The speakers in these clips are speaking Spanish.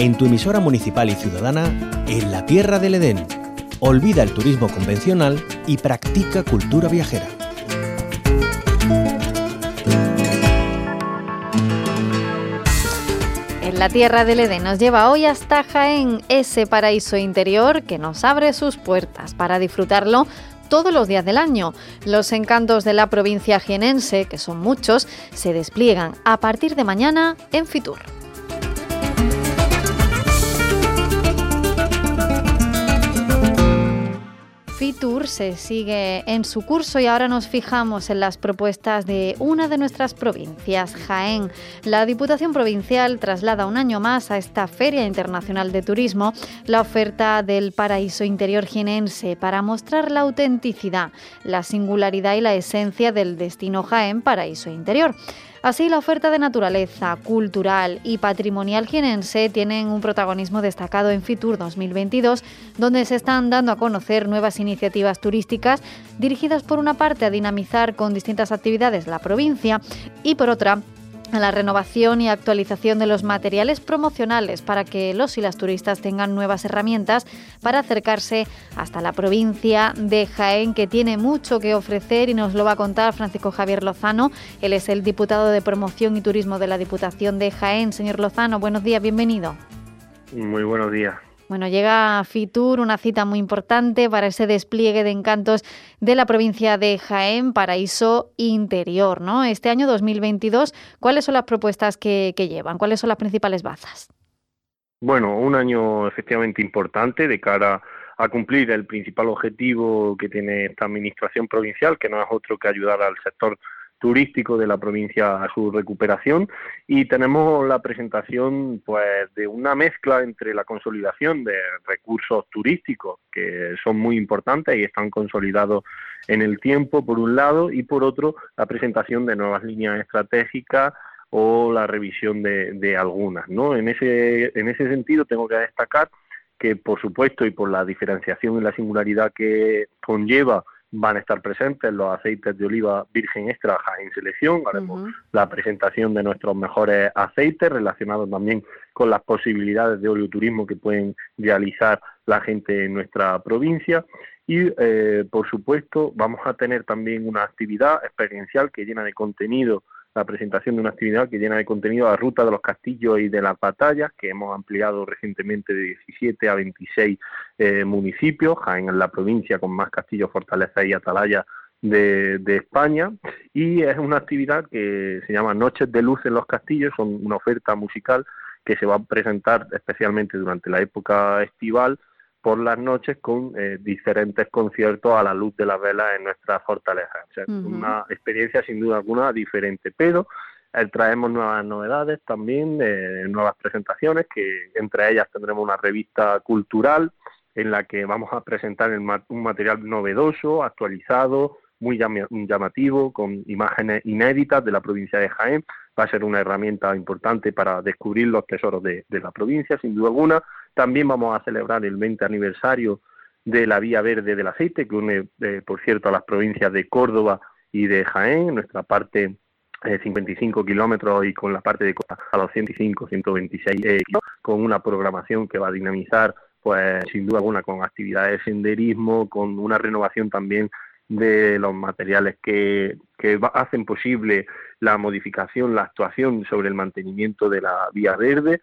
en tu emisora municipal y ciudadana, en la Tierra del Edén. Olvida el turismo convencional y practica cultura viajera. En la Tierra del Edén nos lleva hoy hasta Jaén, ese paraíso interior que nos abre sus puertas para disfrutarlo todos los días del año. Los encantos de la provincia jienense, que son muchos, se despliegan a partir de mañana en Fitur. Fitur se sigue en su curso y ahora nos fijamos en las propuestas de una de nuestras provincias, Jaén. La Diputación Provincial traslada un año más a esta Feria Internacional de Turismo la oferta del paraíso interior jienense para mostrar la autenticidad, la singularidad y la esencia del destino Jaén Paraíso Interior. Así, la oferta de naturaleza, cultural y patrimonial jienense tienen un protagonismo destacado en Fitur 2022, donde se están dando a conocer nuevas iniciativas turísticas dirigidas por una parte a dinamizar con distintas actividades la provincia y por otra a la renovación y actualización de los materiales promocionales para que los y las turistas tengan nuevas herramientas para acercarse hasta la provincia de Jaén, que tiene mucho que ofrecer y nos lo va a contar Francisco Javier Lozano. Él es el diputado de Promoción y Turismo de la Diputación de Jaén. Señor Lozano, buenos días, bienvenido. Muy buenos días. Bueno, llega a Fitur, una cita muy importante para ese despliegue de encantos de la provincia de Jaén, paraíso interior, ¿no? Este año 2022, ¿cuáles son las propuestas que llevan? ¿Cuáles son las principales bazas? Bueno, un año efectivamente importante de cara a cumplir el principal objetivo que tiene esta administración provincial, que no es otro que ayudar al sector turístico de la provincia a su recuperación, y tenemos la presentación pues de una mezcla entre la consolidación de recursos turísticos que son muy importantes y están consolidados en el tiempo por un lado, y por otro la presentación de nuevas líneas estratégicas o la revisión de algunas, ¿no? En ese sentido tengo que destacar que, por supuesto, y por la diferenciación y la singularidad que conlleva, van a estar presentes los aceites de oliva virgen extra Jaén Selección. Haremos la presentación de nuestros mejores aceites relacionados también con las posibilidades de oleoturismo que pueden realizar la gente en nuestra provincia. Y, por supuesto, vamos a tener también una actividad experiencial que llena de contenido, la presentación de una actividad que llena de contenido la ruta de los castillos y de las batallas, que hemos ampliado recientemente de 17 a 26 municipios. Jaén es la provincia con más castillos, fortalezas y atalayas de España, y es una actividad que se llama Noches de Luz en los Castillos. Son una oferta musical que se va a presentar especialmente durante la época estival por las noches con diferentes conciertos a la luz de las velas en nuestras fortalezas. O sea, una experiencia sin duda alguna diferente, pero traemos nuevas novedades también, nuevas presentaciones, que entre ellas tendremos una revista cultural en la que vamos a presentar un material novedoso, actualizado, muy llamativo, con imágenes inéditas de la provincia de Jaén. Va a ser una herramienta importante para descubrir los tesoros de la provincia, sin duda alguna. También vamos a celebrar el 20 aniversario de la Vía Verde del Aceite, que une, por cierto, a las provincias de Córdoba y de Jaén, nuestra parte 55 kilómetros, y con la parte de costa a los 105, 126 kilómetros, con una programación que va a dinamizar, pues sin duda alguna, con actividades de senderismo, con una renovación también de los materiales que hacen posible la modificación, la actuación sobre el mantenimiento de la Vía Verde.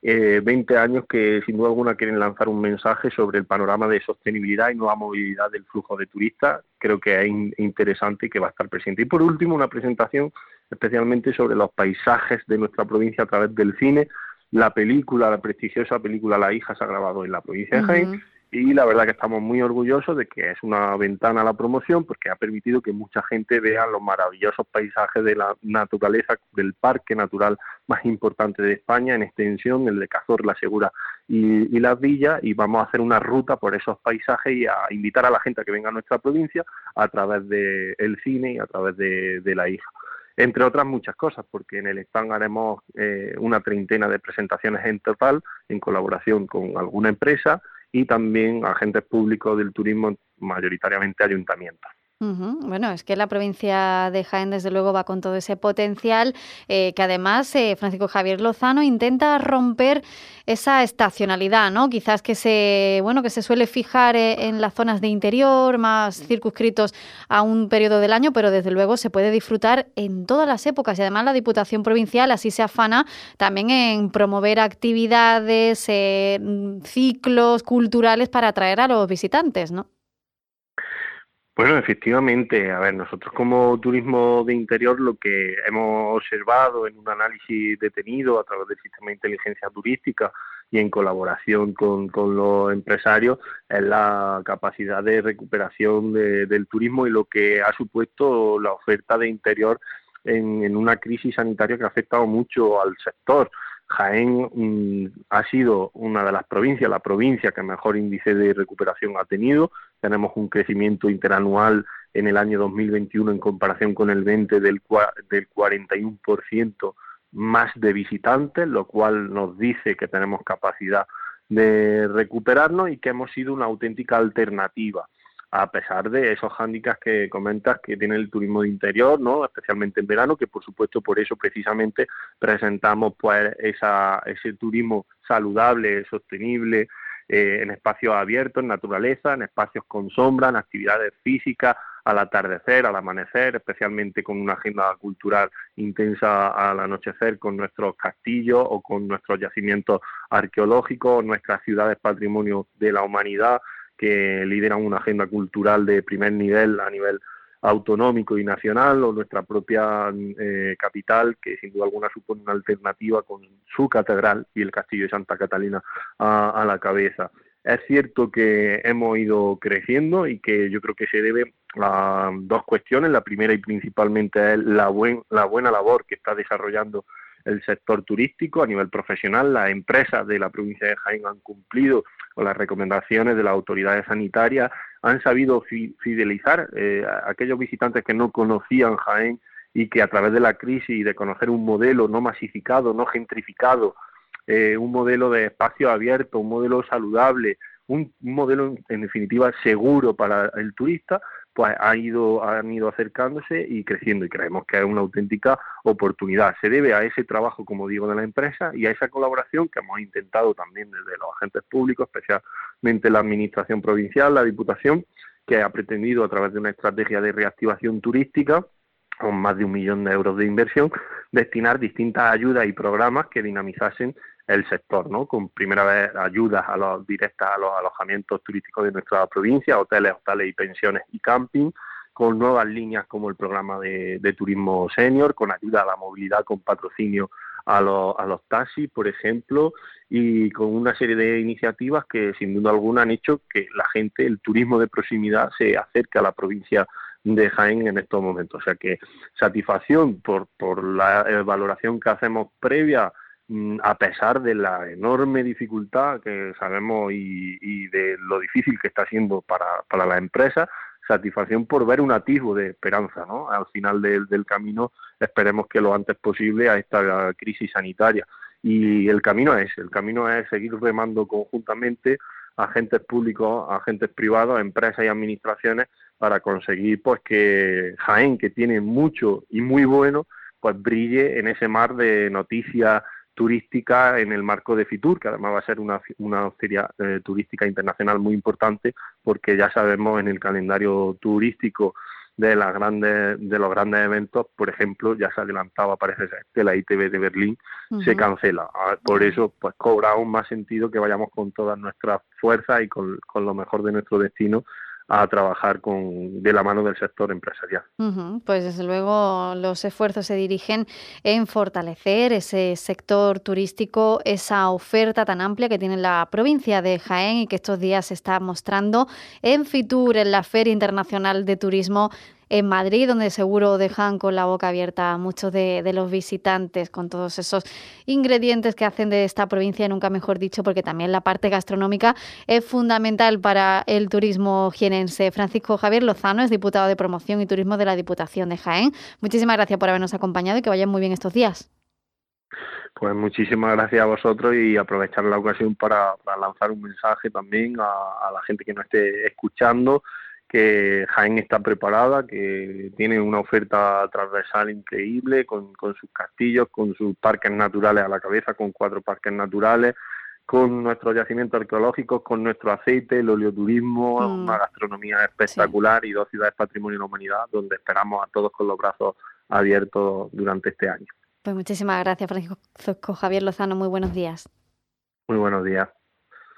20 años que sin duda alguna quieren lanzar un mensaje sobre el panorama de sostenibilidad y nueva movilidad del flujo de turistas. Creo que es interesante y que va a estar presente. Y por último, una presentación especialmente sobre los paisajes de nuestra provincia a través del cine. La prestigiosa película La Hija se ha grabado en la provincia de Jaén, y la verdad que estamos muy orgullosos de que es una ventana a la promoción, porque ha permitido que mucha gente vea los maravillosos paisajes de la naturaleza, del parque natural más importante de España en extensión, el de Cazorla, Segura y Las Villas, y vamos a hacer una ruta por esos paisajes y a invitar a la gente a que venga a nuestra provincia a través del cine y a través de La Hija. Entre otras muchas cosas, porque en el stand haremos una treintena de presentaciones en total, en colaboración con alguna empresa, y también agentes públicos del turismo, mayoritariamente ayuntamientos. Ujú. Bueno, es que la provincia de Jaén, desde luego, va con todo ese potencial, que además Francisco Javier Lozano intenta romper esa estacionalidad, ¿no? Quizás que se suele fijar en las zonas de interior, más circunscritos a un periodo del año, pero desde luego se puede disfrutar en todas las épocas. Y además la Diputación Provincial así se afana también en promover actividades, ciclos culturales para atraer a los visitantes, ¿no? Bueno, efectivamente, a ver, nosotros como turismo de interior lo que hemos observado en un análisis detenido a través del sistema de inteligencia turística y en colaboración con los empresarios es la capacidad de recuperación del turismo y lo que ha supuesto la oferta de interior en una crisis sanitaria que ha afectado mucho al sector. Jaén ha sido una de las provincias, la provincia que mejor índice de recuperación ha tenido. Tenemos un crecimiento interanual en el año 2021 en comparación con el 20 del 41% más de visitantes, lo cual nos dice que tenemos capacidad de recuperarnos y que hemos sido una auténtica alternativa a pesar de esos hándicaps que comentas que tiene el turismo de interior, ¿no? Especialmente en verano, que por supuesto por eso precisamente presentamos pues ese turismo saludable, sostenible, en espacios abiertos, en naturaleza, en espacios con sombra, en actividades físicas, al atardecer, al amanecer, especialmente con una agenda cultural intensa al anochecer con nuestros castillos o con nuestros yacimientos arqueológicos, nuestras ciudades patrimonio de la humanidad, que lideran una agenda cultural de primer nivel a nivel autonómico y nacional, o nuestra propia capital, que sin duda alguna supone una alternativa con su catedral y el castillo de Santa Catalina a la cabeza. Es cierto que hemos ido creciendo y que yo creo que se debe a dos cuestiones. La primera y principalmente es la buena labor que está desarrollando el sector turístico a nivel profesional. Las empresas de la provincia de Jaén han cumplido con las recomendaciones de las autoridades sanitarias, han sabido fidelizar a aquellos visitantes que no conocían Jaén y que a través de la crisis y de conocer un modelo no masificado, no gentrificado, un modelo de espacio abierto, un modelo saludable, un modelo en definitiva seguro para el turista, pues han ido acercándose y creciendo, y creemos que es una auténtica oportunidad. Se debe a ese trabajo, como digo, de la empresa y a esa colaboración que hemos intentado también desde los agentes públicos, especialmente la Administración Provincial, la Diputación, que ha pretendido a través de una estrategia de reactivación turística con más de 1 millón de euros de inversión, destinar distintas ayudas y programas que dinamizasen el sector, ¿no? Con primera vez ayudas directas a los alojamientos turísticos de nuestra provincia, hoteles, hostales y pensiones y camping, con nuevas líneas como el programa de turismo senior, con ayuda a la movilidad, con patrocinio a los taxis, por ejemplo, y con una serie de iniciativas que sin duda alguna han hecho que la gente, el turismo de proximidad, se acerque a la provincia de Jaén en estos momentos. O sea que satisfacción por la valoración que hacemos previa, a pesar de la enorme dificultad que sabemos y de lo difícil que está siendo para la empresa, satisfacción por ver un atisbo de esperanza, ¿no? Al final del camino, esperemos que lo antes posible a esta crisis sanitaria. Y el camino es seguir remando conjuntamente, agentes públicos, agentes privados, empresas y administraciones, para conseguir pues que Jaén, que tiene mucho y muy bueno, pues brille en ese mar de noticias turísticas en el marco de Fitur, que además va a ser una feria turística internacional muy importante, porque ya sabemos en el calendario turístico de los grandes eventos, por ejemplo, ya se adelantaba, parece ser, que la ITV de Berlín se cancela. Por eso pues cobra aún más sentido que vayamos con todas nuestras fuerzas y con lo mejor de nuestro destino a trabajar de la mano del sector empresarial. Pues desde luego los esfuerzos se dirigen en fortalecer ese sector turístico, esa oferta tan amplia que tiene la provincia de Jaén y que estos días se está mostrando en Fitur, en la Feria Internacional de Turismo en Madrid, donde seguro dejan con la boca abierta a muchos de los visitantes con todos esos ingredientes que hacen de esta provincia, nunca mejor dicho, porque también la parte gastronómica es fundamental para el turismo jienense. Francisco Javier Lozano es diputado de Promoción y Turismo de la Diputación de Jaén. Muchísimas gracias por habernos acompañado y que vayan muy bien estos días. Pues muchísimas gracias a vosotros y aprovechar la ocasión para lanzar un mensaje también a la gente que nos esté escuchando, que Jaén está preparada, que tiene una oferta transversal increíble, con sus castillos, con sus parques naturales a la cabeza, con 4 parques naturales, con nuestros yacimientos arqueológicos, con nuestro aceite, el oleoturismo, una gastronomía espectacular y 2 ciudades patrimonio de la humanidad, donde esperamos a todos con los brazos abiertos durante este año. Pues muchísimas gracias, Francisco Javier Lozano. Muy buenos días. Muy buenos días.